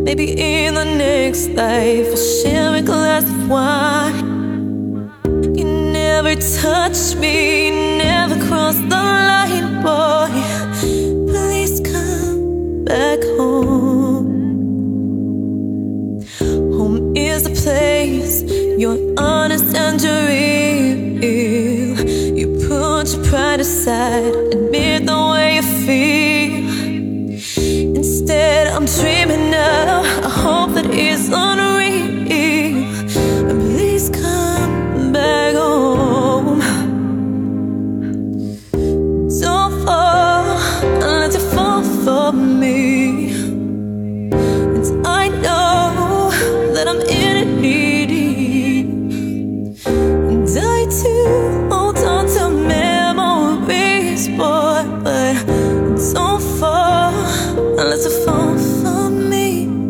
Maybe in the next life I'll share a glass of wine. You never touched me, you never crossed the line, boy. Please come back home. Home is the place you're honest and you're real. You put your pride aside, admit the way you feel. Instead I'm dreaming now, I hope that it's unreal. And please come back home. Don't fall unless you fall for me. And I know that I'm in it needy, and I too hold on to memories, boy. But don't fall unless you fall for me.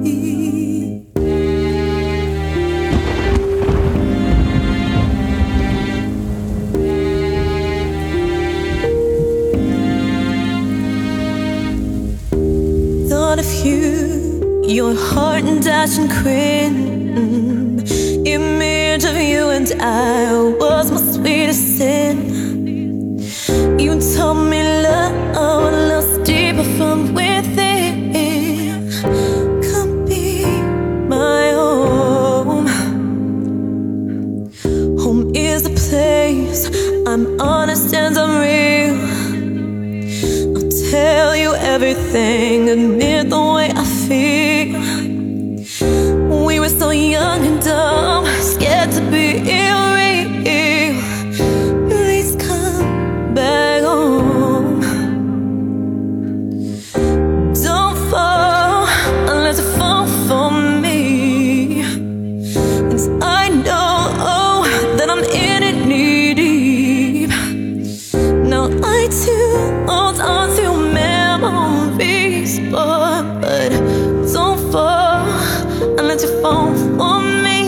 Thought of you, your heart and dashing grin, image of you and I was my sweetest sin. You told me love loves deeper from within. Come be my home. Home is the place I'm honest and I'm real. I'll tell you everything, admit the way I feel. We were so young and dumb, scared to be real. Please come back home. Don't fall unless you fall for me. And I know that I'm in it knee deep. Now I too hold on to memories, but don't fall unless you fall for me.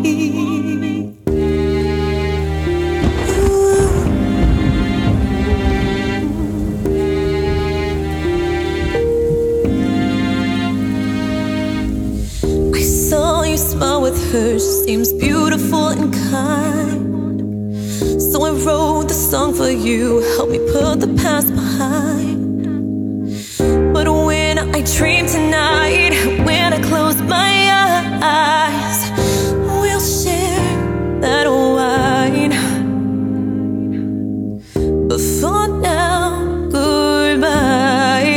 I saw you smile with her, she seems beautiful and kind. So I wrote the song for you, help me put the past behind. But when I dream tonight, when I close my eyes, we'll share that wine. But for now, goodbye.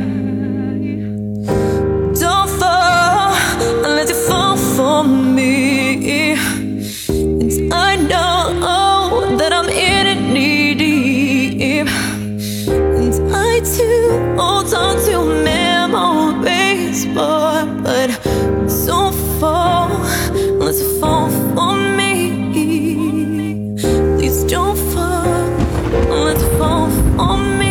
Don't fall unless you fall for me. And I know that I'm in it knee deep. And I too hold on to memories, boy. But don't fall unless you fall for me. Please don't fall unless you fall for me.